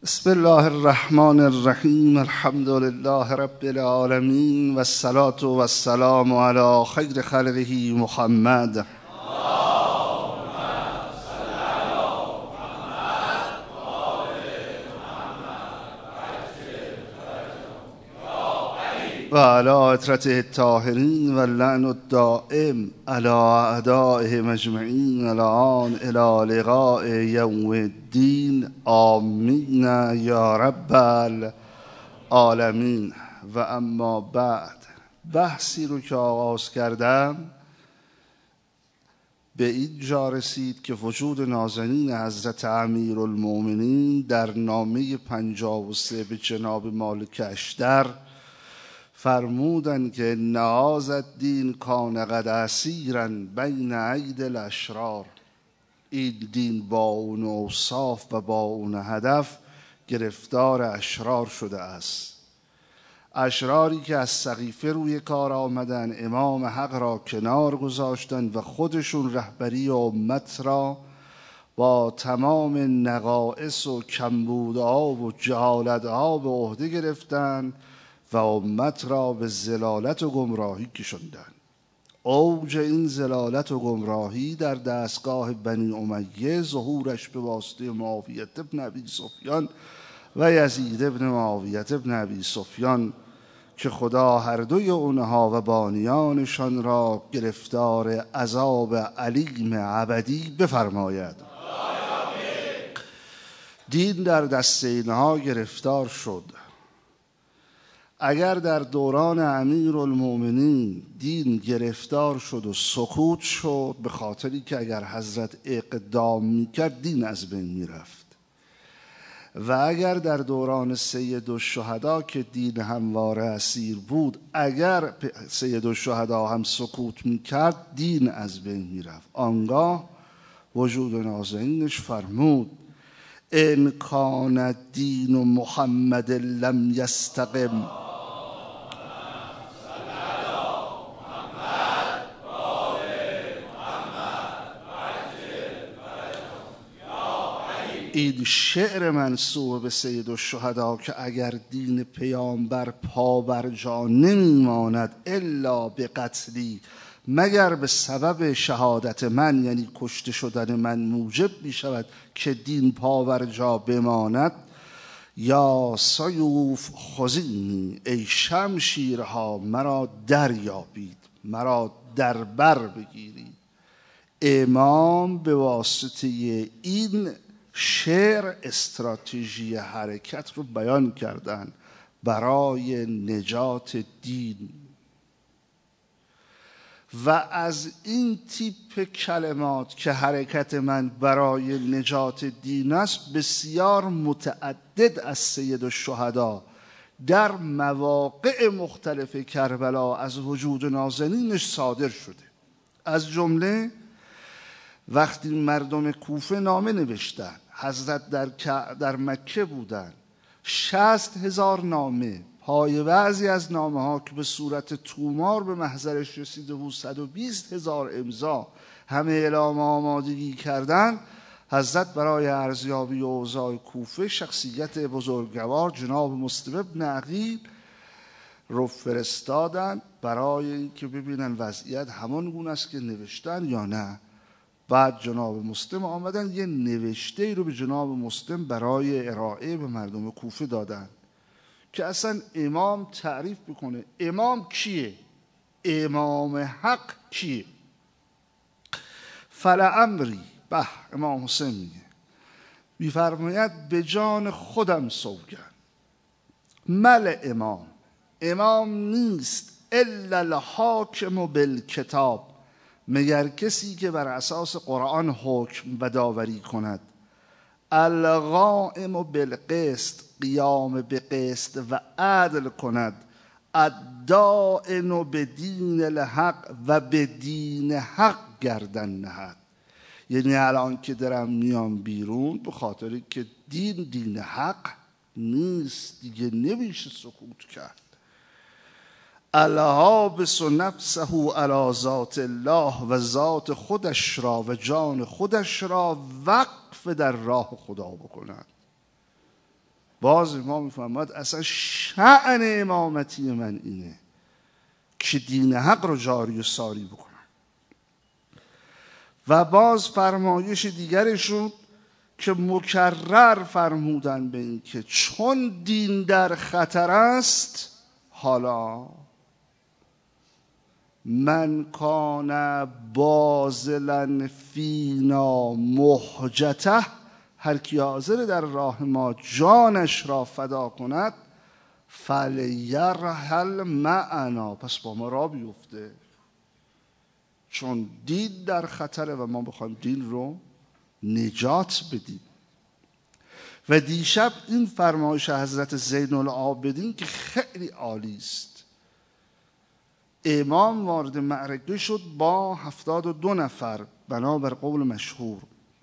بسم الله الرحمن الرحیم. الحمد لله رب العالمین و الصلاة و السلام علی خیر خلقه محمد. و علی اطرته الطاهرین و اللعن الدائم علی اعدائهم اجمعین الان الی لقاء یوم الدین. آمین یا رب العالمین. و اما بعد، بحثی رو که آغاز کردم به این جا رسید که وجود نازنین حضرت امیرالمؤمنین در نامه 53 به جناب مالک اشتر فرمودن که نهاز الدین کان قد اسیرا بین اید الاشرار. این دین با اون اوصاف و با اون هدف گرفتار اشرار شده است. اشراری که از سقیفه روی کار آمدن، امام حق را کنار گذاشتن و خودشون رهبری امت را با تمام نقائص و کمبودها و جهالتها به عهده گرفتن و امت را به ضلالت و گمراهی کشاندند. اوج این ضلالت و گمراهی در دستگاه بنی امیه ظهورش به واسطه معاویه بن ابی سفیان و یزید بن معاویه بن ابی سفیان که خدا هر دوی اونها و بانیانشان را گرفتار عذاب علیم ابدی بفرماید. دین در دست اینها گرفتار شد. اگر در دوران امیرالمؤمنین دین گرفتار شد و سکوت شد، به خاطری که اگر حضرت اقدام میکرد دین از بین میرفت، و اگر در دوران سید الشهدا که دین همواره اسیر بود، اگر سید الشهدا هم سکوت میکرد دین از بین میرفت. آنگاه وجود نازنینش فرمود ان کان الدین محمد لم یستقم. این شعر منسوب به سید الشهدا که اگر دین پیامبر پا بر جا نمیماند الا به قتلی، مگر به سبب شهادت من، یعنی کشته شدن من، موجب می شود که دین پا بر جا بماند. یا سیوف خذینی، ای شمشیرها مرا دریابید، مرا در بر بگیرید. امام به واسطه این شعر استراتژی حرکت رو بیان کردن برای نجات دین. و از این تیپ کلمات که حرکت من برای نجات دین است بسیار متعدد از سید الشهدا در مواقع مختلف کربلا از وجود نازنینش صادر شده. از جمله وقتی مردم کوفه نامه نوشتن، حضرت در مکه بودن، 60,000 نامه، پای بعضی از نامه ها که به صورت تومار به محضرش رسیده بود 120,000 امضا همه اعلام آمادگی کردن. حضرت برای ارزیابی اوضاع کوفه شخصیت بزرگوار جناب مسلم بن عقیل رو فرستادن برای اینکه ببینن وضعیت همان گونه است که نوشتن یا نه. بعد جناب مسلم آمدن یه نوشته رو به جناب مسلم برای ارائه به مردم کوفه دادن که اصلا امام تعریف بکنه امام کیه، امام حق کیه. فلعمری، به امام حسین میگه، میفرماید به جان خودم سوگند، مل امام نیست الا الحاکم بالکتاب، مگر کسی که بر اساس قرآن حکم و داوری کند، القائم بالقسط، قیام به قسط و عدل کند، الدائن بدین الحق، و به دین حق گردن نهد. یعنی الان که دارم میام بیرون به خاطر که دین حق نیست دیگه، نمیشه سکوت کرد. الحابس نفسه علی ذات الله، و ذات خودش را و جان خودش را وقف در راه خدا بکند. باز امام میفرماد اصلا شأن امامتی من اینه که دین حق رو جاری و ساری بکنم. و باز فرمایش دیگرشون که مکرر فرمودن به این که چون دین در خطر است، حالا من کان باذلا فینا مهجته، هر کی حاضر در راه ما جانش را فدا کند، فلیرحل معنا، پس با ما را بیفته، چون دین در خطره و ما بخوایم دین رو نجات بدیم. و دیشب این فرمایش حضرت زین العابدین که خیلی عالی است، امام وارد معرکه شد با 72 نفر بنابر قول مشهور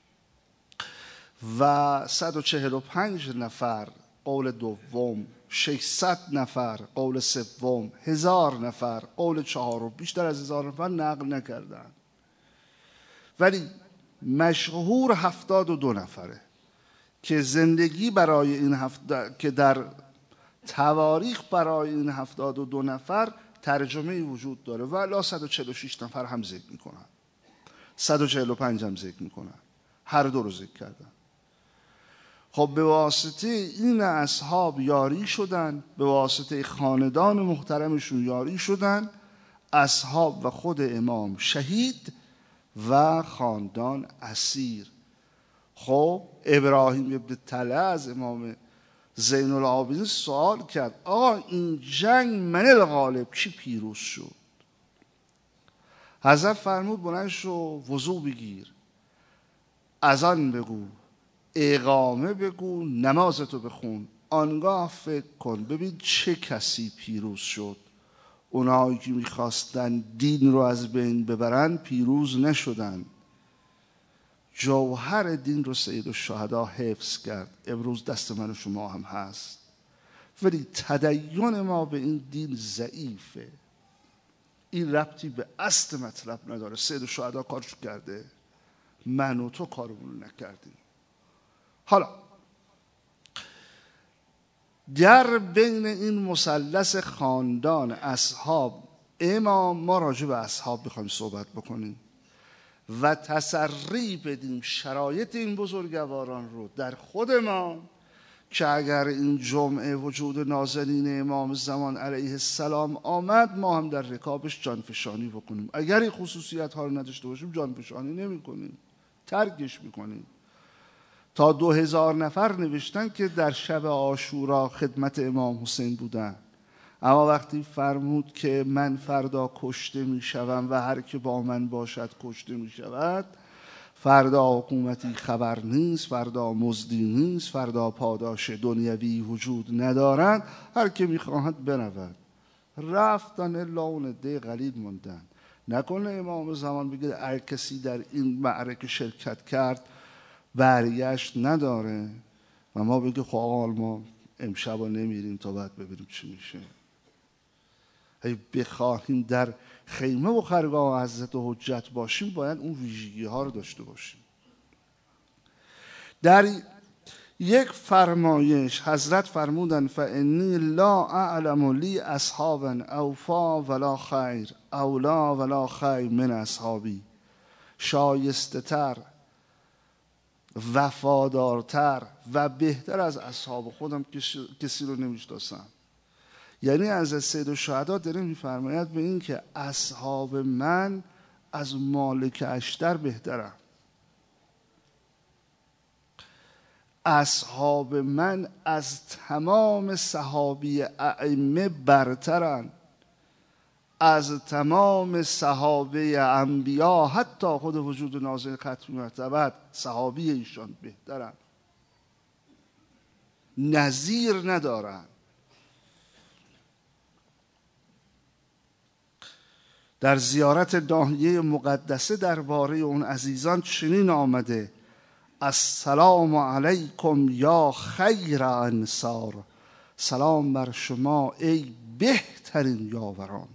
و 145 نفر قول دوم، 600 نفر قول سوم، 1000 نفر قول چهارم، بیشتر از 1000 نفر نقل نکردن، ولی مشهور 72 نفره که زندگی برای این که در تواریخ برای این 72 نفر ترجمه وجود داره و الا 146 نفر هم ذکر میکنن، 145 هم ذکر میکنن، هر دو رو ذکر کردن. خب به واسطه این اصحاب یاری شدن، به واسطه خاندان محترمشون یاری شدن، اصحاب و خود امام شهید و خاندان اسیر. خب ابراهیم ابن طلحه از امام زین العابدین سوال کرد آقا این جنگ من الغالب کی پیروز شد؟ حضرت فرمود بلند شو وضو بگیر، اذان بگو، اقامه بگو، نمازتو بخون، آنگاه فکر کن ببین چه کسی پیروز شد. اونایی که میخواستن دین رو از بین ببرن پیروز نشدن. جوهر دین رو سید الشهدا حفظ کرد، امروز دست من و شما هم هست، ولی تدین ما به این دین ضعیفه. این ربطی به اصل مطلب نداره. سید الشهدا کارش کرده، من و تو کارمون نکردیم. حالا در بین این مثلث خاندان اصحاب امام، ما راجع به اصحاب بخوایم صحبت بکنیم و تسری بدیم شرایط این بزرگواران رو در خود ما، که اگر این جمعه وجود نازنین امام زمان علیه السلام آمد ما هم در رکابش جانفشانی بکنیم. اگر این خصوصیت ها رو نداشته باشیم جانفشانی نمی کنیم، ترکش میکنیم. تا 2000 نفر نوشتن که در شب عاشورا خدمت امام حسین بودن، اما وقتی فرمود که من فردا کشته می شوم و هر که با من باشد کشته می شود، فردا حکومتی خبر نیست، فردا مزدی نیست، فردا پاداش دنیوی وجود ندارد، هر که می خواهد برود. رفتن الا اون عده قلیل موندن. نکنه امام زمان بگه هر کسی در این معرکه شرکت کرد برگشت نداره و ما بگه خب آقا ما امشب ها نمیریم تا بعد ببینیم چی میشه. اگه بخواهیم در خیمه و خرگاه حضرت حجت باشیم باید اون ویژگی ها رو داشته باشیم. در یک فرمایش حضرت فرمودن فانی لا اعلم لی اصحابا اوفا ولا خیر اولا ولا خیر من اصحابی، شایسته تر، وفادارتر و بهتر از اصحاب خودم کسی رو نمیشناسم. یعنی از سید الشهدا داره میفرماید به این که اصحاب من از مالک اشتر بهترن، اصحاب من از تمام صحابی ائمه برترن، از تمام صحابه انبیا حتی خود وجود نازل ختم مرتبت صحابی ایشان بهترن، نظیر ندارن. در زیارت ناحیه مقدسه درباره اون عزیزان چنین آمده السلام علیکم یا خیر انصار، سلام بر شما ای بهترین یاوران،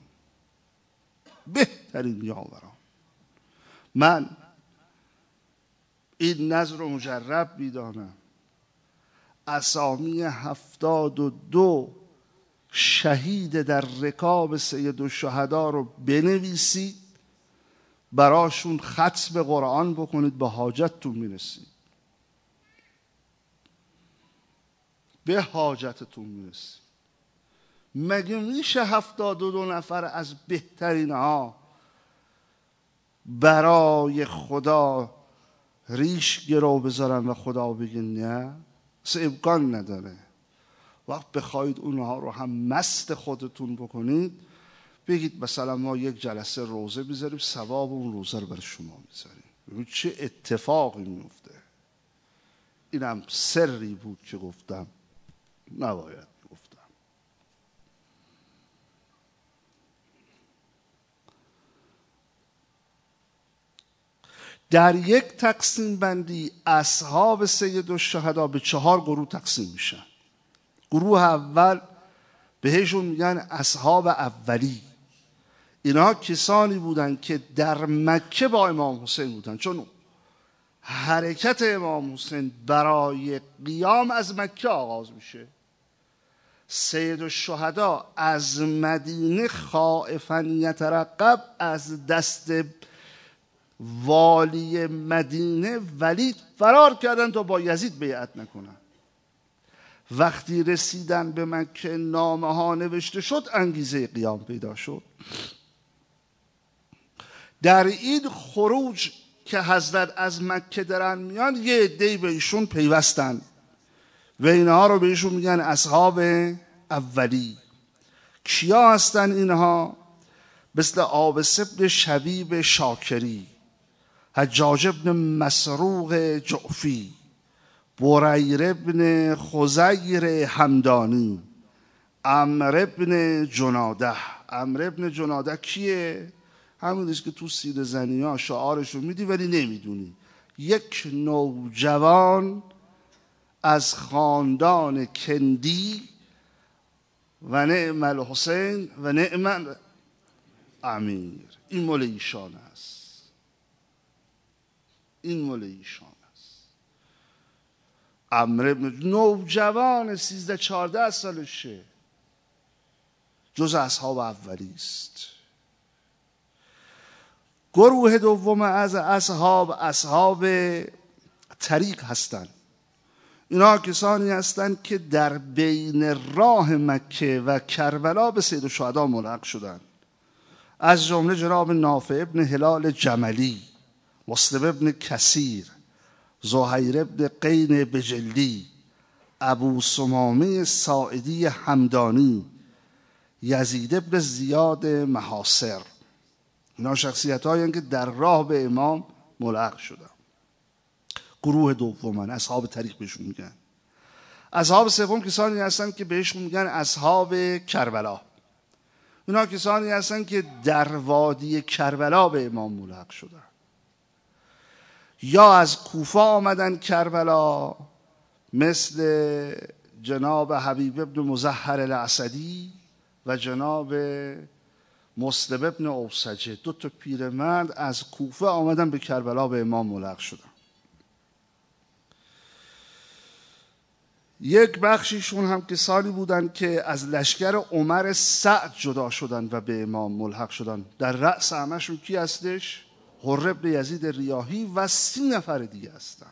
بهترین یاوران. من این نظر رو مجرب میدانم، اسامی 72 شهید در رکاب سید الشهدا رو بنویسید، براشون ختم قرآن بکنید، به حاجتتون میرسید، به حاجتتون میرسید. مگه میشه 72 نفر از بهترین ها برای خدا ریش گرو بذارن و خدا بگه نه؟ اصلا امکان نداره. وقت بخواید اونها رو هم مست خودتون بکنید، بگید مثلا ما یک جلسه روزه بذاریم، ثواب اون روزه رو برای شما میذاریم. چه اتفاقی میفته. اینم سری بود که گفتم نباید گفتم. در یک تقسیم بندی اصحاب سید الشهدا به 4 گروه تقسیم میشن. گروه اول بهشون میگن اصحاب اولی. اینا کسانی بودن که در مکه با امام حسین بودن، چون حرکت امام حسین برای قیام از مکه آغاز میشه. سید الشهدا از مدینه خائفاً یترقب، از دست والی مدینه ولید فرار کردن تا با یزید بیعت نکنن. وقتی رسیدن به مکه، نامه ها نوشته شد، انگیزه قیام پیدا شد. در این خروج که حضرت از مکه دارن میان، یه عده‌ای به ایشون پیوستن و اینها رو به ایشون میگن اصحاب اولی. کیا هستن اینها؟ مثل عابس ابن شبیب شاکری، حجاج ابن مسروق جعفی، بریر ابن خزیر همدانی، عمرو ابن جناده. عمرو ابن جناده کیه؟ همونیست که تو سیر زنی ها شعارشو میدی ولی نمیدونی. یک نوجوان از خاندان کندی و نعم الحسین و نعم امیر. این مال ایشان است. این مال ایشان است. عمرو ابن نوجوان 13-14 سالشه، جز اصحاب اولی است. گروه دوم از اصحاب طریق هستند. اینا کسانی هستند که در بین راه مکه و کربلا به سید الشهدا ملحق شدند. از جمله جناب نافع ابن هلال جملی، مسلم ابن کثیر، زهیر ابن قین بجلی، ابو سمامه ساعدی همدانی، یزید ابن زیاد محاصر. اینا شخصیت هایی که در راه به امام ملحق شدن. گروه دوم اصحاب طریق بهشون میگن. اصحاب سوم کسانی هستن که بهشون میگن اصحاب کربلا. اینا کسانی هستن که در وادی کربلا به امام ملحق شدن، یا از کوفه آمدن کربلا، مثل جناب حبیب ابن مظهر الاسدی و جناب مسلم ابن اوسجه. 2 پیرمرد از کوفه آمدن به کربلا به امام ملحق شدن. یک بخشیشون هم کسانی بودن که از لشکر عمر سعد جدا شدن و به امام ملحق شدن. در رأس همشون کی هستش؟ حر ابن یزید ریاحی و 30 نفر دیگه هستن.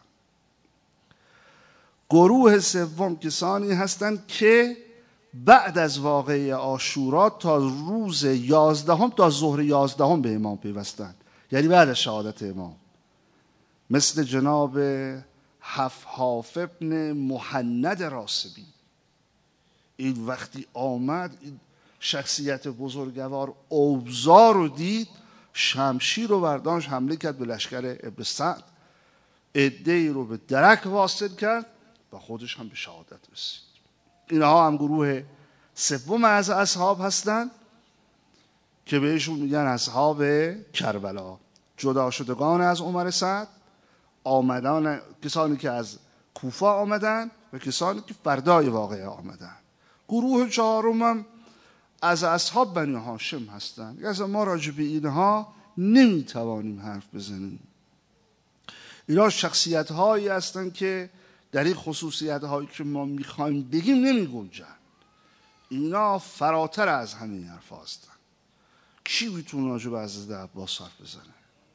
گروه سوم کسانی هستند که بعد از واقعه عاشورا تا روز 11 تا ظهر 11 به امام پیوستند، یعنی بعد از شهادت امام، مثل جناب حفحاف ابن مهند راسبی. این وقتی آمد، این شخصیت بزرگوار اوضاع رو دید، شمشیر رو برداشت، حمله کرد به لشکر ابن سعد، عده‌ای رو به درک واصل کرد و خودش هم به شهادت رسید. اینها هم گروه سوم از اصحاب هستند که بهشون میگن اصحاب کربلا. جدا شدگان از عمر سعد، آمدان کسانی که از کوفه آمدن و کسانی که فردای واقعه آمدن. گروه چهارم هم از اصحاب بنی هاشم هستند. از ما راجع به اینها نمیتوانیم حرف بزنیم. اینا شخصیت هایی هستند که در این خصوصیت هایی که ما میخوایم بگیم نمی گنجن. اینا فراتر از همین حرف هستن. کی میتونه راجع به حضرت عباس حرف بزنه؟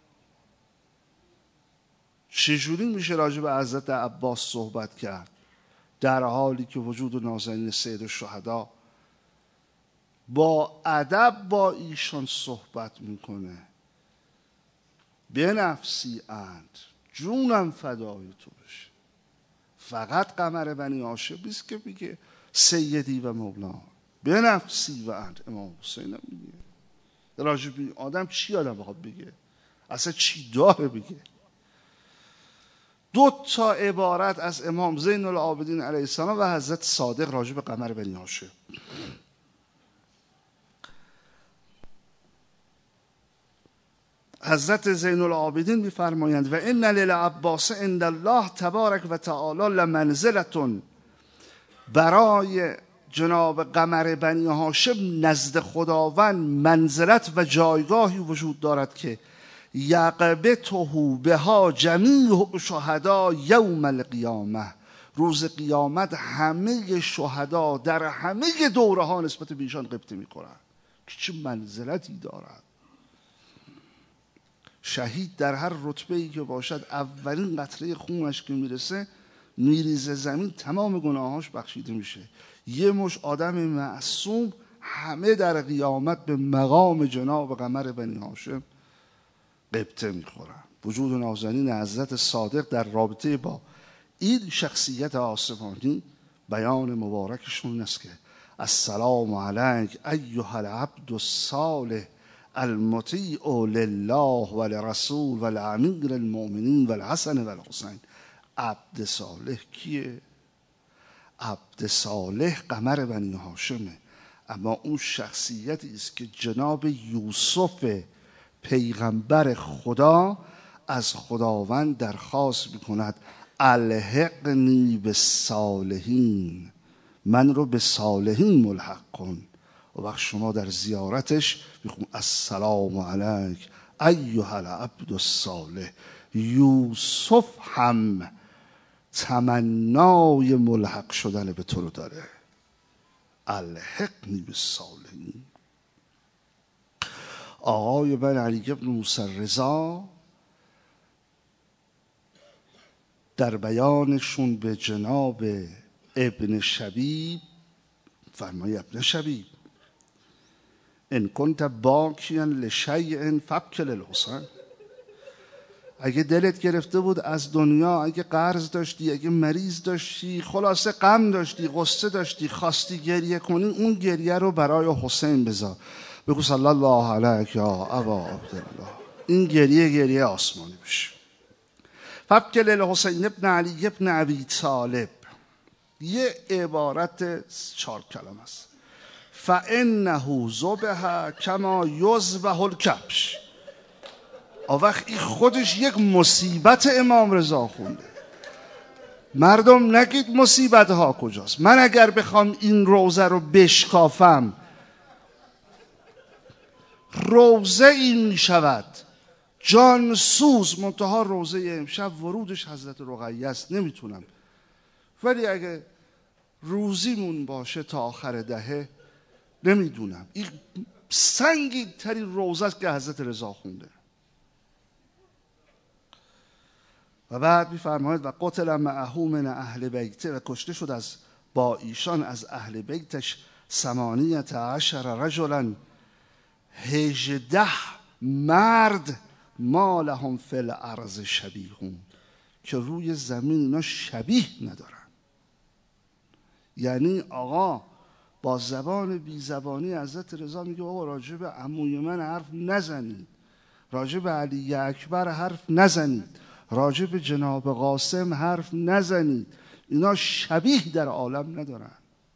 چجوری میشه راجع به حضرت عباس صحبت کرد در حالی که وجود نازنین سید الشهدا با ادب با ایشان صحبت میکنه؟ بنفسی اند، جونم فدای تو بشه. فقط قمر بنی هاشم نیست که میگه سیدی و مولانا، بنفسی و اند. امام حسین هم میگه. راجع به آدم چی آدم بخواد بگه؟ اصلا چی داره بگه؟ 2 عبارت از امام زین العابدین علیه السلام و حضرت صادق راجع به قمر بنی هاشم. حضرت زین العابدین می‌فرمایند و ان للعباس عند الله تبارک و تعالی لمنزلة، برای جناب قمر بنی هاشم نزد خداوند منزلت و جایگاهی وجود دارد که یقبته بها جمیع شهدا یوم القیامه، روز قیامت همه شهدا در همه دوره ها نسبت به ایشان غبطه می‌کنند. چه منزلتی دارد. شهید در هر رتبه‌ای که باشد اولین قطره خونش که میریزه زمین، تمام گناهاش بخشیده میشه. یه مش آدم معصوم همه در قیامت به مقام جناب قمر بنی هاشم غبطه میخورن. وجود نازنین حضرت صادق در رابطه با این شخصیت آسمانی بیان مبارکشون است که السلام علیک ایها العبد الصالح المطیع لله و لرسول و لامیر المؤمنین و الحسن و الحسین. عبد صالح کیه؟ عبد صالح قمر بنی هاشمه. اما اون شخصیتی است که جناب یوسف پیغمبر خدا از خداوند درخواست میکند الحقنی بالصالحین، من رو به صالحین ملحق کن. و وقت شما در زیارتش میخون السلام علیک ایها العبد الصالح. یوسف هم تمنای ملحق شدن به تو رو داره. الحقنی بالصالحین. آقای من علی ابن موسی رضا در بیانشون به جناب ابن شبیب فرمای ابن شبیب ان کنت باکیا لشیء فابکی للحسین. اگه دلت گرفته بود از دنیا، اگه قرض داشتی، اگه مریض داشتی، خلاصه غم داشتی، غصه داشتی، خواستی گریه کنی، اون گریه رو برای حسین بذار. بگو صلی الله علیک یا ابا عبدالله. این گریه آسمانی بشه. فابکی للحسین ابن علی ابن ابی طالب. یه عبارت 4 کلمه است. فانه ذبح کما یذبح الکبش. وقت این خودش یک مصیبت امام رضا خونده. مردم نگید مصیبت ها کجاست. من اگر بخوام این روزه رو بشکافم، روزه این می شود جان سوز. منتها روزه امشب ورودش حضرت رقیه است، نمیتونم. ولی اگه روزیمون باشه تا آخر دهه، نمیدونم. این سنگین ترین روزه است که حضرت رضا خونده. و بعد می‌فرماید و قتل معه من اهل بیته، و کشته شد از با ایشان از اهل بیتش 18 رجلا 18 مرد ما لهم فی الارض شبیهون، که روی زمین اینا شبیه ندارن. یعنی آقا با زبان بی زبانی حضرت رضا میگه بابا راجع به عموی من حرف نزنید، راجع به علی اکبر حرف نزنید، راجع به جناب قاسم حرف نزنید، اینا شبیه در عالم ندارن.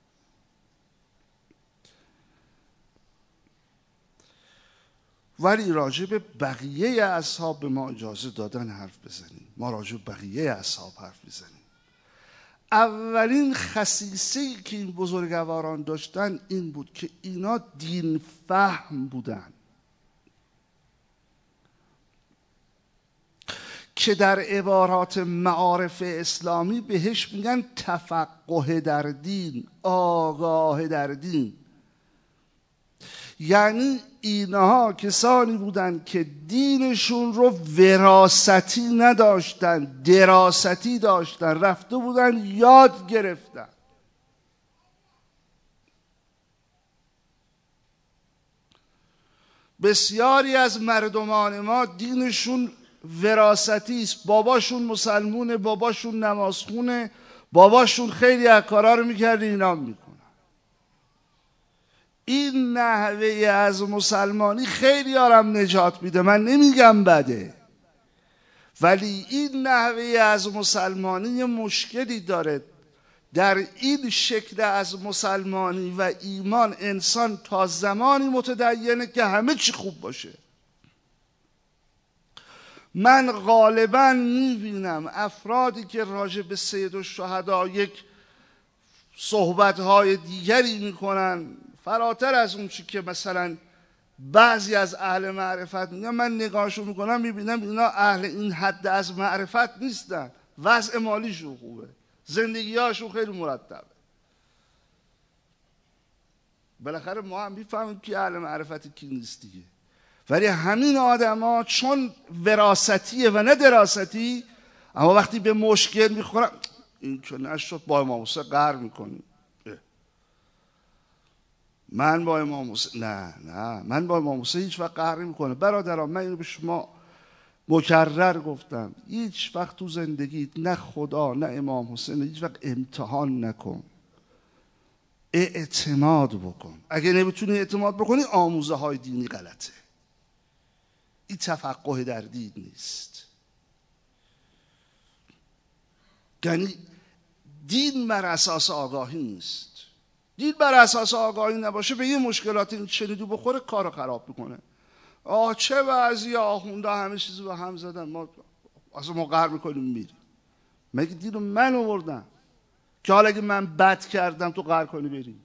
ولی راجع به بقیه اصحاب به ما اجازه دادن حرف بزنیم. ما راجع به بقیه اصحاب حرف بزنیم. اولین خصیصه‌ای که این بزرگواران داشتن این بود که اینا دین فهم بودن. که در عبارات معارف اسلامی بهش میگن تفقه در دین، آگاه در دین. یعنی اینها کسانی بودن که دینشون رو وراثتی نداشتن، دراستی داشتن، رفته بودن یاد گرفتن. بسیاری از مردمان ما دینشون وراثتی است. باباشون مسلمونه، باباشون نمازخونه، باباشون خیلی از کارا رو میکرده، اینا میکنن. این نحوه از مسلمانی خیلی آرام نجات میده، من نمیگم بده، ولی این نحوه از مسلمانی یه مشکلی داره. در این شکل از مسلمانی و ایمان انسان تا زمانی متدینه که همه چی خوب باشه. من غالبا میبینم افرادی که راجع به سیدالشهدا یک صحبت‌های دیگری میکنن فراتر از اون چی که مثلا بعضی از اهل معرفت میگن، من نگاهشون میکنم میبینم اینا اهل این حد از معرفت نیستن. وضع مالیشون خوبه، زندگی‌هاشون خیلی مرتبه. بالاخره ما هم میفهمیم که اهل معرفت کی نیست دیگه. ولی همین آدما چون وراثتیه و نه دراستی، اما وقتی به مشکل میخورن این که نشد با امام حسین قهر میکنیم. من با امام حسین نه من با امام حسین هیچ وقت قهر نمیکنم. برادران من اینو به شما مکرر گفتم، هیچ وقت تو زندگیت نه خدا نه امام حسین هیچ وقت امتحان نکن، اعتماد بکن. اگه نمیتونی اعتماد بکنی آموزه های دینی غلطه. این تفقه در دین نیست. یعنی دین بر اساس آگاهی نیست. دین بر اساس آگاهی نباشه به یه مشکلات این شنیدو بخوره کارو خراب میکنه. چه بعضی آخونده همه چیزو به هم زدن، ما قهر میکنیم میریم. مگه دین رو من آوردم که حالا اگه من بد کردم تو قهر کنی بریم؟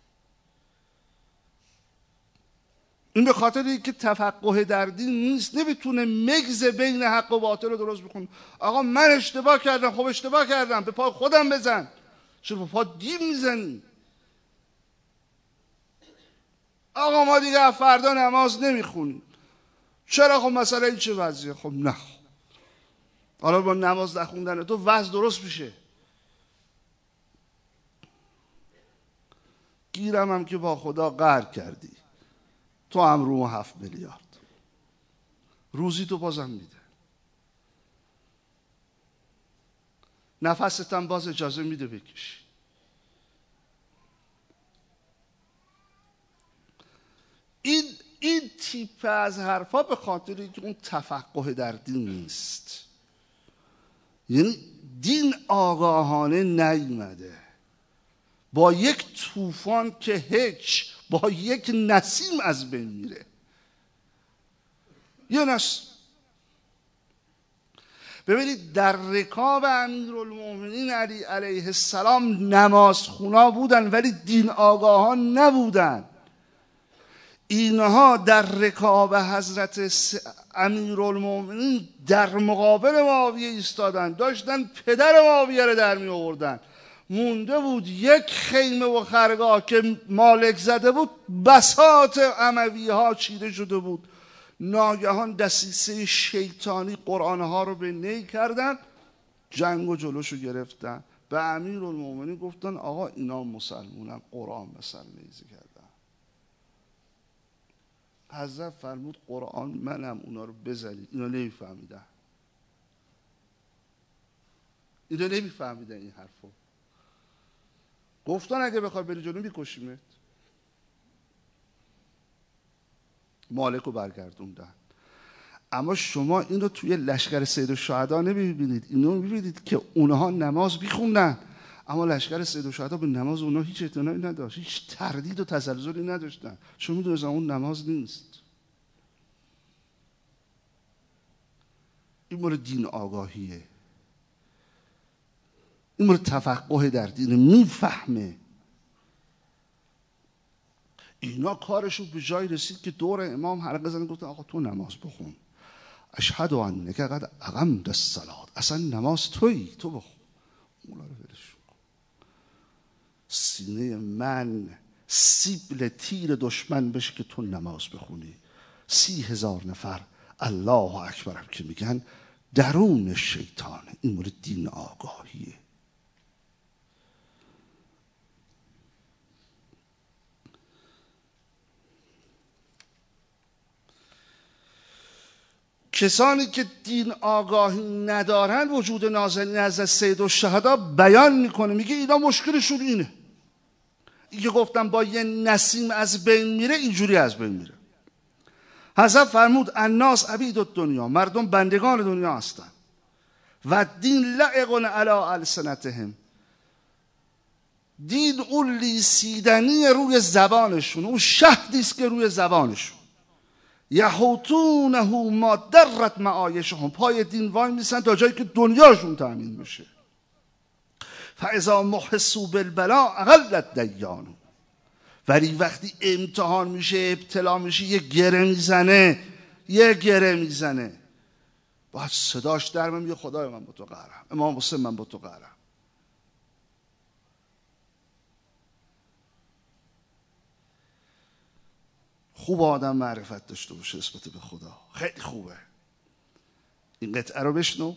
این به خاطر اینکه تفقه در دین نیست، نمیتونه مگز بین حق و باطل رو درست بکنه. آقا من اشتباه کردم، خب اشتباه کردم، به پای خودم بزن، چرا به پای دین میزنی؟ آقا ما دیگه فردا نماز نمیخونیم، چرا؟ خب مثلا این چه وضعیه؟ خب نه، حالا با نماز نخوندن تو وضع درست میشه. گیرم هم که با خدا قهر کردی، تو هم رو 7 میلیارد روزی تو بازم میده، نفست هم باز اجازه میده بکشی. این تیپ از حرفا به خاطر اینکه اون تفقه در دین نیست. یعنی دین آگاهانه نیامده، با یک طوفان که هیچ، با یک نسیم از بین میره. یه نسیم. ببینید در رکاب امیرالمومنین علی علیه السلام نمازخونا بودن ولی دین آگاهان نبودن. اینها در رکاب حضرت امیرالمومنین در مقابل معاویه ایستادن، داشتن پدر معاویه رو در می آوردن. مونده بود یک خیمه و خرگاه که مالک زده بود، بساط اموی ها چیده شده بود. ناگهان دسیسه شیطانی قرآنها رو به نی کردن، جنگ و جلوشو گرفتن. به امیرالمومنین گفتن آقا اینا مسلمونن، قرآن مثلا نیزه کردن. حضرت فرمود قرآن منم، اونا رو بزنید. اینا نمیفهمیدن، این حرفو. گفتن اگه بخوای بری جلو میکشیمت. مالک رو برگردوندن. اما شما این رو توی لشکر سیدالشهدا نمیبینید. اینو میبینید که اونها نماز میخوندن، اما لشکر سیدالشهدا به نماز اونها هیچ اعتنایی نداشت، هیچ تردید و تزلزلی نداشتن، چون میدونستن اون نماز نیست. این مورد دین آگاهیه، این مورد تفقه در دین، میفهمه. اینا کارشون به جای رسید که دور امام حلقه زدن، گفتن آقا تو نماز بخون. اشهد انک قد اقمت الصلاه، اصلا نماز تویی، تو بخون. مولا رو ولش کن. سینه من سیبل تیر دشمن بشه که تو نماز بخونی. 30,000 نفر الله اکبر که میگن درون شیطانه. این مورد دین آگاهیه. کسانی که دین آگاهی ندارن وجود نازنین از سید الشهدا بیان میکنه، میگه اینا مشکلشون اینه. این که گفتم با یه نسیم از بین میره، اینجوری از بین میره. حضرت فرمود الناس عبید الدنیا، مردم بندگان دنیا هستن. و دین لعق علی السنتهم، دین اون لیسیدنی روی زبانشون، اون شهدی است که روی زبانشون. یحوتونه ما درت معایشهم، پای دین وای میسن تا جایی که دنیاشون تامین بشه. فاذا محسوا بالبلا اقلت دیانو، ولی وقتی امتحان میشه، ابتلا میشه، یه گره میزنه، باید صداش در میاد، خدای من با تو قهرم، امام حسین من با تو قهرم. خوب آدم معرفت داشته باشه نسبت به خدا، خیلی خوبه. این قطعه رو بشنو.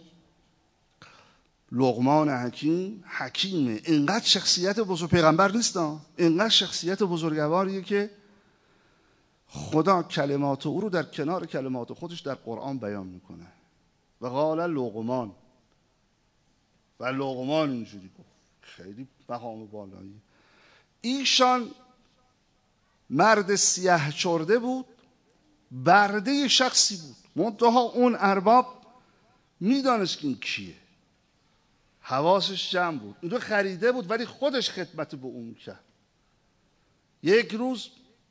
لقمان حکیمه، اینقدر شخصیت بزرگ، پیغمبر نیست، اینقدر شخصیت بزرگواریه که خدا کلمات او رو در کنار کلمات خودش در قرآن بیان میکنه. و قال لقمان، و لقمان اینجوری گفت، خیلی مقام بالایی. ایشان مرد سیاه چرده بود، برده شخصی بود، منتها اون ارباب میدانست که این کیه، حواسش جمع بود، این رو خریده بود ولی خودش خدمت به اون کرد. یک روز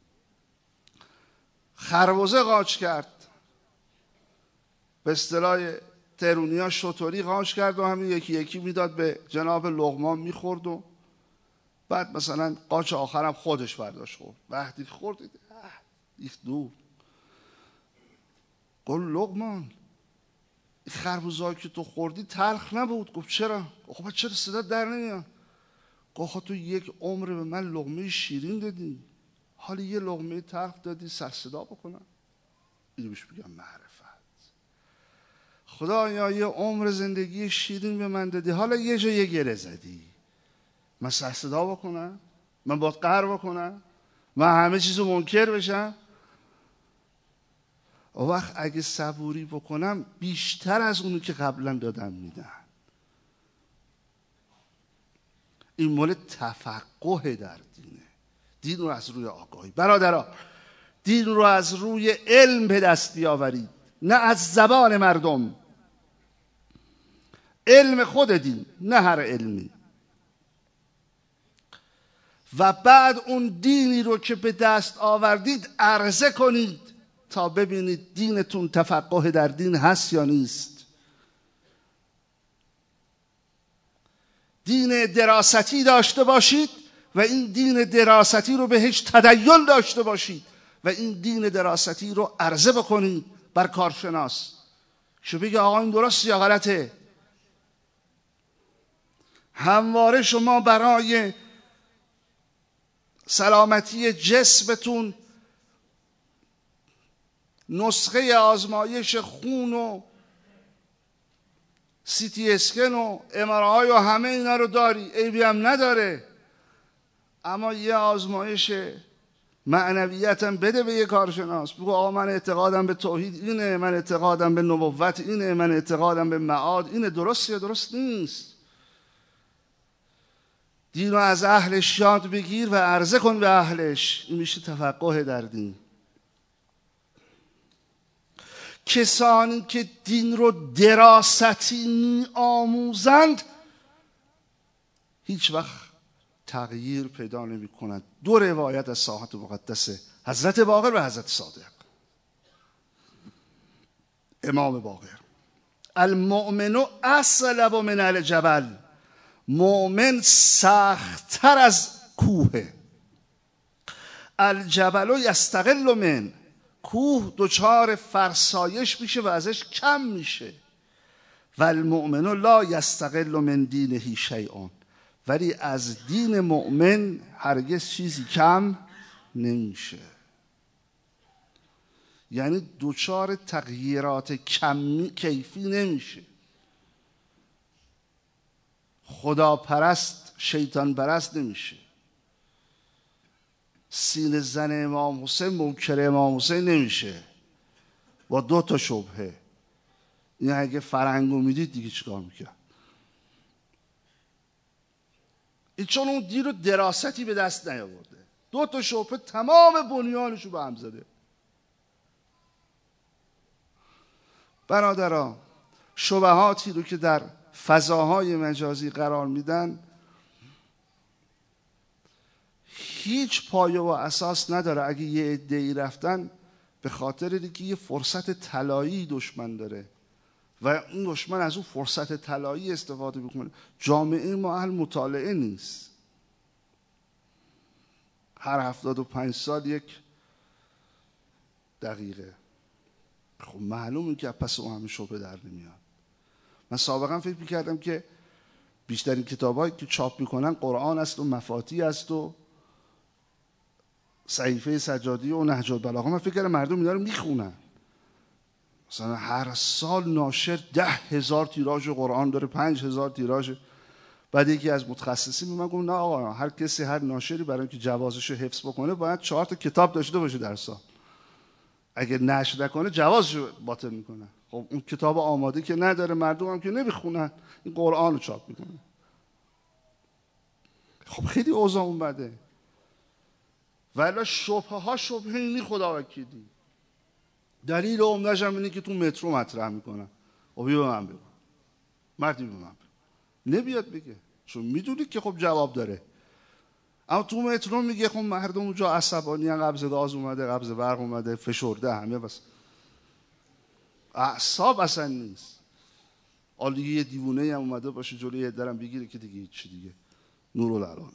خربزه قاچ کرد، به اصطلاح ترونیا شطوری قاچ کرد و همین یکی یکی میداد به جناب لقمان میخورد و بعد مثلا قاچ آخرم خودش برداشت خورد. وقتی خورد ایخ دور، گفت لقمان این خربزه‌ای که تو خوردی تلخ نبود. گفت چرا؟ خب چرا صدا در نمیاد؟ گفت تو یک عمر به من لقمه شیرین دادی، حالا یه لقمه تلخ دادی سر صدا بکنم؟ اینو بهش میگم معرفت. خدایا یه عمر زندگی شیرین به من دادی، حالا یه جا یه گره زدی، من سر صدا بکنم؟ من باید قهر بکنم؟ من همه چیزو منکر بشم؟ اون وقت اگه صبوری بکنم بیشتر از اونی که قبلا دادم میدن. این مال تفقه در دینه. دین رو از روی آگاهی، برادرها، دین رو از روی علم به دست بیاورید، نه از زبان مردم. علم خود دین، نه هر علمی. و بعد اون دینی رو که به دست آوردید عرضه کنید تا ببینید دینتون تفقه در دین هست یا نیست. دین دراستی داشته باشید و این دین دراستی رو بهش تدین داشته باشید و این دین دراستی رو عرضه بکنید بر کارشناس که بگه آقا این درست یا غلطه. همواره شما برای سلامتی جسمتون نسخه آزمایش خون و سیتی اسکن و ام‌آر آی و همه اینا رو داری، عیبی هم نداره، اما یه آزمایش معنویتم بده به یه کارشناس. بگو آقا من اعتقادم به توحید اینه، من اعتقادم به نبوت اینه، من اعتقادم به معاد اینه، درست یا درست نیست. دین رو از اهلش یاد بگیر و عرضه کن به اهلش. این میشه تفقه در دین. کسانی که دین رو دراستی می آموزند هیچ وقت تغییر پیدا نمی کنند. دو روایت از ساحت مقدس حضرت باقر و حضرت صادق. امام باقر: المؤمن اصلب من الجبل، مؤمن سخت‌تر از کوه. الجبل یستقل من، کوه دچار فرسایش میشه و ازش کم میشه. و المؤمن لا یستقل من دینه شیء، ولی از دین مؤمن هرگز چیزی کم نمیشه. یعنی دچار تغییرات کیفی نمیشه. خدا پرست شیطان پرست نمیشه. سینه زن امام حسین منکر امام حسین نمیشه با 2 شبهه. این اگه فرهنگو میدید دیگه چیکار میکرد؟ این چون اون دین رو دراستی به دست نیاورده، 2 شبهه تمام بنیانشو به هم زده. برادران، شبهاتی رو که در فضاهای مجازی قرار میدن هیچ پایه و اساس نداره. اگه یه عده‌ای رفتن به خاطر اینکه یه فرصت طلایی دشمن داره و اون دشمن از اون فرصت طلایی استفاده میکنه. جامعه ما اهل مطالعه نیست. هر 75 سال 1 دقیقه. خب معلومه که پس اون همه شبه در نمیاد. من سابقا فکر میکردم که بیشترین کتابایی که چاپ میکنن قرآن است و مفاتی است و صحیفه سجادی و نهج البلاغه. من فکر کردم مردم اینا رو میخونن. مثلا هر سال ناشر 10,000 تیراژ قرآن داره، 5,000 تیراژ. بعد یکی از متخصصین به من گفت نه آقا، هر کسی، هر ناشری برای اینکه جوازش رو حفظ بکنه باید 4 کتاب داشته باشه در سال. اگه نشر نکنه جوازش رو باطل میکنه. خب اون کتاب آماده که نداره، مردم هم که نمیخونن، این قرآن رو چاپ میکنه. خب خیلی اوضاع اون بده. ولی شبهه ها شبهه اینی خدا وکیلی. دلیل عمده‌ش هم اینه که تو مترو مطرح میکنن. خب بیا به من بگو. مردی به من بگو. نمیاد بگه چون میدونی که خب جواب داره. اما تو مترو میگه خب مردم اونجا عصبانی ان، قبض گاز اومده، قبض برق اومده، فشرده همه، بس اعصاب اصلا نیست. حالا یه دیوونه هم اومده باشه جلوی یه درم بگیره که دیگه هیچ چی دیگه نورالعلا.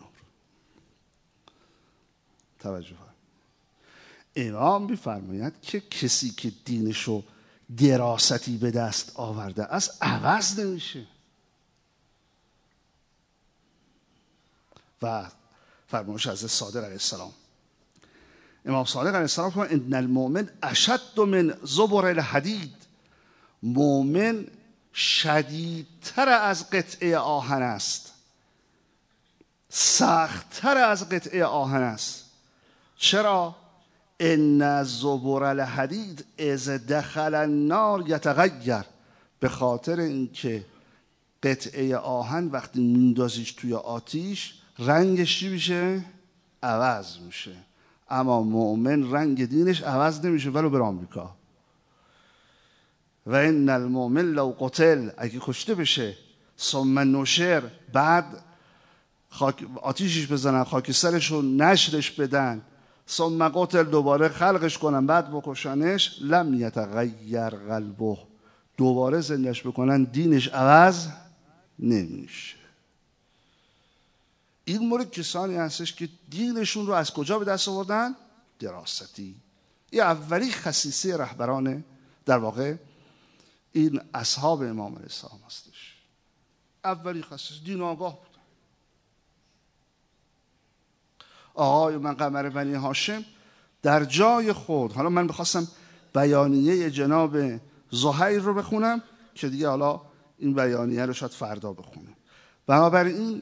توجه کن. امام میفرماید که کسی که دینشو دراستی به دست آورده است عوض نمیشه. و فرمایش از صادق علیه السلام، امام صادق علیه السلام فرمود ان المؤمن اشد من زبر الحدید. مؤمن شدیدتر از قطعه آهن است، سختتر از قطعه آهن است. چرا؟ ان زبر الحدید اذ دخل النار یتغیر. به خاطر اینکه قطعه آهن وقتی میندازیش توی آتیش رنگش چی میشه؟ عوض میشه. اما مؤمن رنگ دینش عوض نمیشه ولو بر آمریکا. و ان المؤمن لو قتل، اگه کشته بشه، ثم نشر، بعد آتیشش بزنن، خاکسترش رو نشرش بدن، ثم قتل، دوباره خلقش کنن، بعد بکشنش، لم یتغیر قلبه، دوباره زندش بکنن، دینش عوض نمیشه. این مورد کسانی هستش که دینشون رو از کجا به دست آوردن؟ دراستی. این اولی خصیصه رهبران، در واقع این اصحاب امام علیه السلام هستش. اولی خصیصه دین آگاه بود. آقای من قمر بنی هاشم در جای خود، حالا من بخواستم بیانیه جناب زهیر رو بخونم که دیگه حالا این بیانیه رو شاید فردا بخونم. بنابراین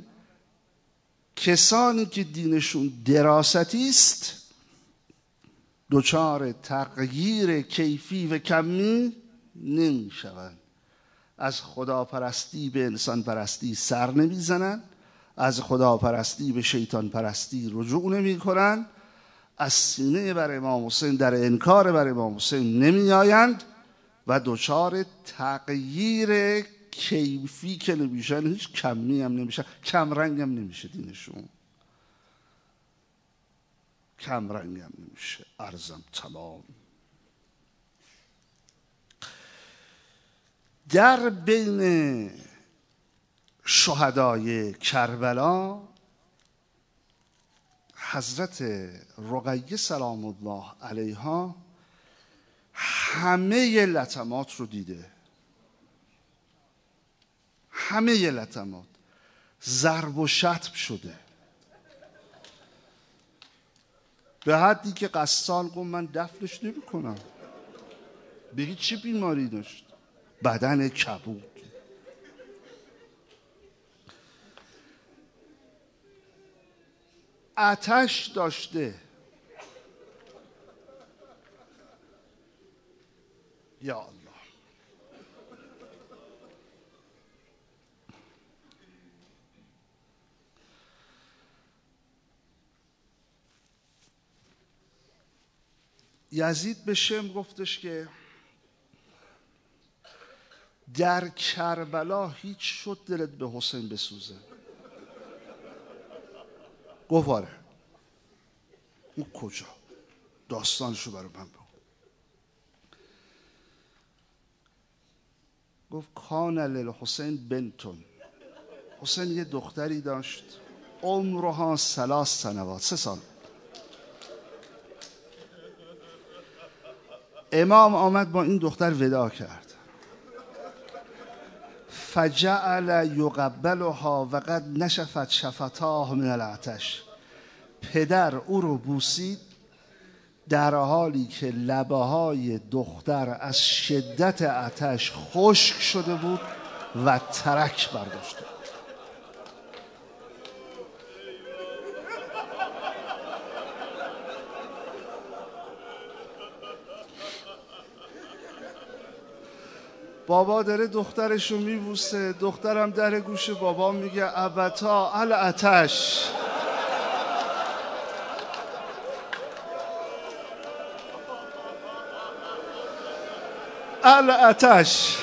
کسانی که دینشون دراستی است دچار تغییر کیفی و کمی نمی شوند. از خداپرستی به انسان پرستی سر نمی زنن، از خداپرستی به شیطان پرستی رجوع نمی کنن، از سینه بر امام حسین در انکار بر امام حسین نمی آیند و دچار تغییر کیفی که نمیشن، هیچ کمی هم نمیشن، کم رنگ هم نمیشه دینشون، کم رنگ هم نمیشه. عرضم تمام. در بین شهدای کربلا حضرت رقیه سلام الله علیها همه لطمات رو دیده، همه لطمات، ضرب و شتم شده، به حدی که قسال گفت من دفنش نمی کنم. بگید چه بیماری داشت؟ بدن کبود. آتش داشته. یا الله. یزید به شم گفتش که در کربلا هیچ شد دلت به حسین بسوزه؟ گفت آره. اون کجا؟ داستانشو برای من بگو. گفت کان للحسین بنتون، حسین یه دختری داشت عمرها 3 سنوات، 3 سال. امام آمد با این دختر وداع کرد. فجعل یقبلها و قد نشفت شفتاه من العطش. پدر او رو بوسید در حالی که لبه های دختر از شدت آتش خشک شده بود و ترک برداشته. بابا داره دخترش رو میبوسه، دخترم در گوش بابا میگه ابتا الاتش. الاتش.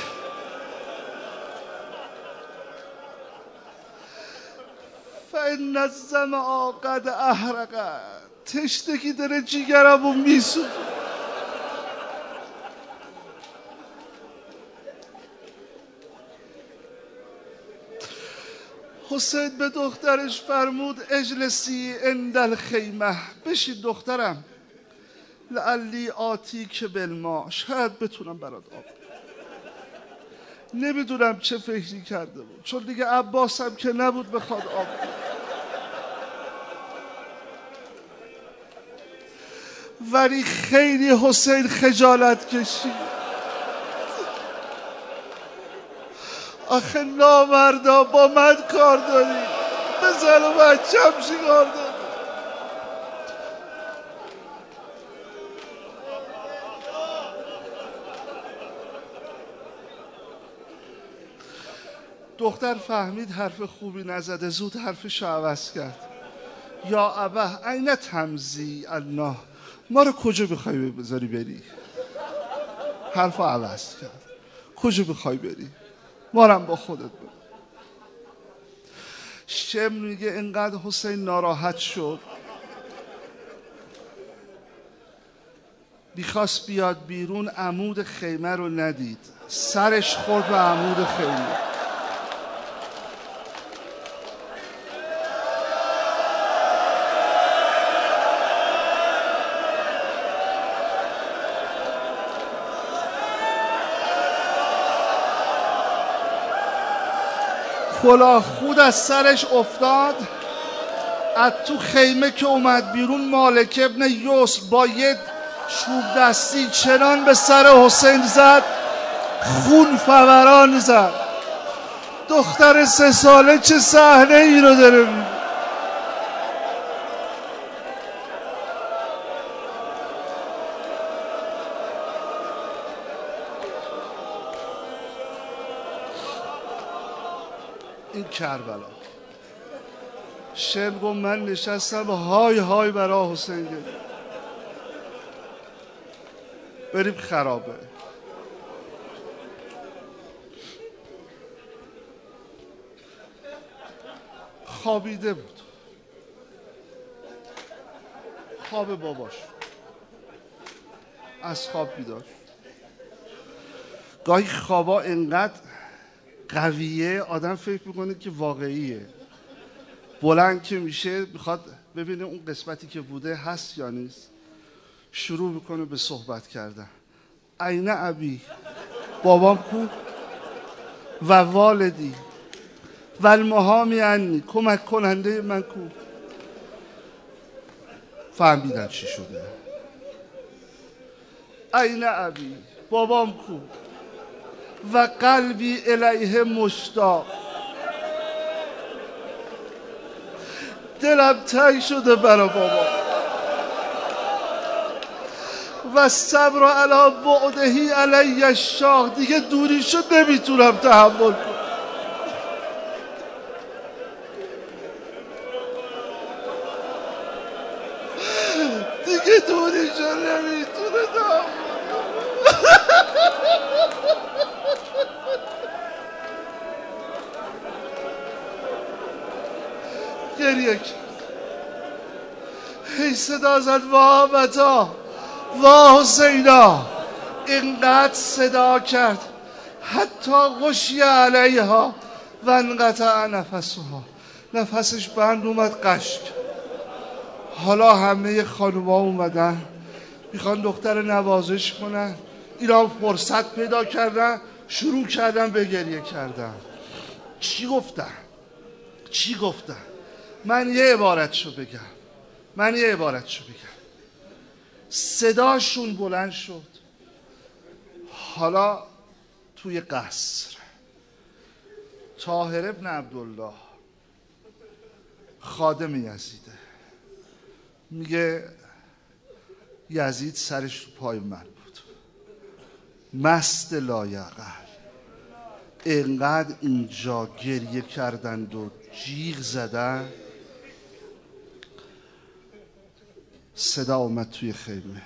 فإن الظمأ قد احرق. تشنگی داره جیگرمو میسوزه. حسین به دخترش فرمود اجلسی عند الخیمه، بشین دخترم، لعلی آتی که بالماء، شاید بتونم برات آب. نمیدونم چه فکری کرده بود، چون دیگه عباسم که نبود بخواد آب. ولی خیلی حسین خجالت کشید. آخه نامردا با من کار داری، بزن و بچم شکار داری. دختر فهمید حرف خوبی نزده، زود حرفش عوض کرد. یا ابه این تمزی الله، ما رو کجا بخوای بذاری بری؟ حرف عوض کرد. کجا بخوای بری؟ ما رو با خودت بری. شم میگه اینقدر حسین ناراحت شد، میخواست بیاد بیرون، عمود خیمه رو ندید، سرش خورد به عمود خیمه. کلاه خود از سرش افتاد. از تو خیمه که اومد بیرون، مالک ابن یسر با یه چوب دستی چنان به سر حسین زد، خون فوران زد. دختر 3 ساله چه صحنه ای رو داره می‌بینه. این کربلا. شم گفت من نشستم های های برای حسین گریم. بریم خرابه. خوابیده بود، خواب باباش، از خواب بیدار. گاهی خوابا انقدر قویه آدم فکر میکنه که واقعیه. بلند که میشه میخواد ببینه اون قسمتی که بوده هست یا نیست، شروع میکنه به صحبت کردن. این ابی، بابام کو و والدی و المحامی عنی، کمک کننده من کو. فهمیدن چی شده. این ابی، بابام کو و قلبی الیه مشتاق، دلم تنگ شده برا بابا. و صبر علی بعدهی علی الشاق، دیگه دوری شد نمیتونم تحمل کنم. دیگه دوری شد نمیتونه تحمل گریه کرد. هی صدا زد وا متا وا حسینا. اینقدر صدا کرد حتی غشی علیها و انقطع نفسها، نفسش بند اومد، قشک. حالا همه خانوما اومدن میخوان دختر نوازش کنن، اینا فرصت پیدا کردن شروع کردن به گریه کردن. چی گفتن؟ من یه عبارتشو بگم. صداشون بلند شد. حالا توی قصر طاهر ابن عبدالله خادم یزیده میگه یزید سرش تو پای من بود، مست لایعقل. اینقدر اینجا گریه کردند و جیغ زدن، صدا اومد توی خیمه.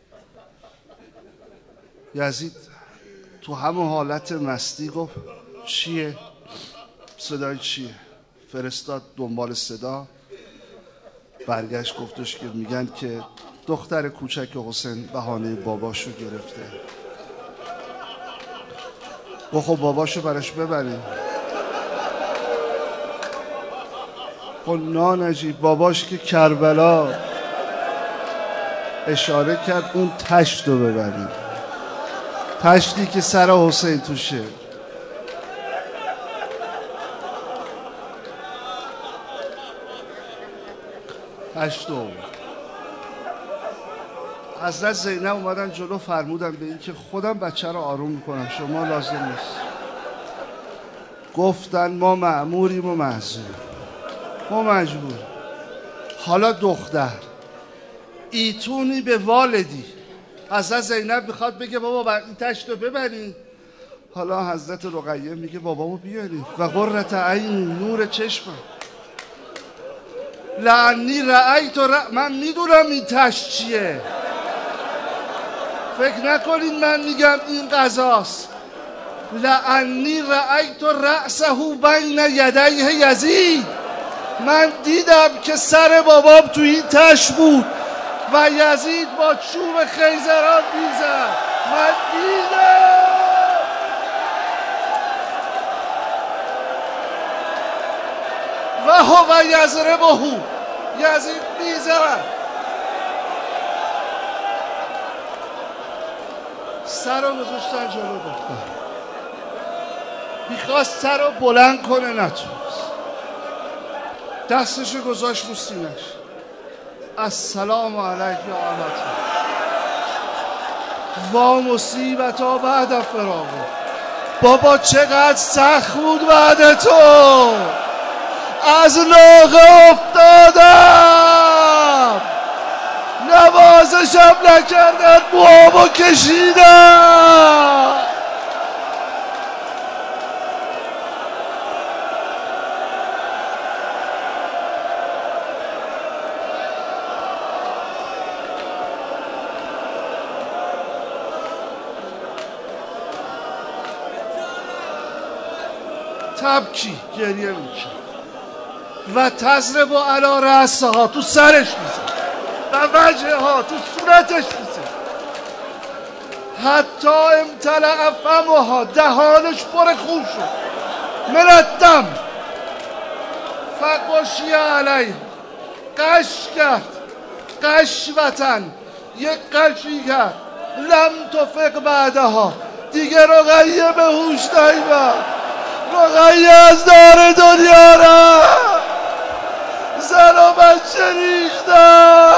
یزید تو همون حالت مستی گفت چیه؟ صدای چیه؟ فرستاد دنبال صدا، برگشت گفتش که میگن که دختر کوچک حسین بهانه باباشو گرفته. گفت خب باباشو براش ببریم. خب نانجی باباش که کربلا، اشاره کرد اون تشت رو ببریم، تشتی که سر حسین توشه. تشتو حضرت زینب اومدن جلو، فرمودن به این که خودم بچه رو آروم میکنم، شما لازم نیست. گفتن ما مأموریم و معذور، ما مجبور. حالا دختر ایتونی به والدی، حضرت زینب میخواد بگه بابا این تشت رو ببرین. حالا حضرت رقیه میگه بابامو بیارین. و قرة عین، نور چشمم. لعنی رأیت من میدونم این تشت چیه، فکر نکنین من میگم این قضاست. لعنی رأیت رأسه بین یدیه یزید، من دیدم که سر بابام تو این تشت بود و یزید با چوب خیزران میزد. من دیدم. و هو یضربه، یزید میزد. سر رو گذاشتن جلو دختر، میخواست سر رو بلند کنه، نتونست. دستشو گذاشت رو سینش. السلام علیک یا امتا و مصیبتا بعد فراقه. بابا چقدر سخت بود بعد تو، از لاغه افتادم، نوازشم نکردن، موامو کشیدم. تبکی، گریه میکرد. و تضرب علی رأسها، تو سرش میزد، و وجه ها، تو صورتش میزد. حتی امتلأ فمها، دهانش پر خون شد. من الدم. فغشی علیه، قش کرد، قشوتن، یک قشی کرد. لم تفق بعدها. دیگه رقیه به هوش نیامد، رقیه از دار دنیا رفت، زن و بچه ریختن.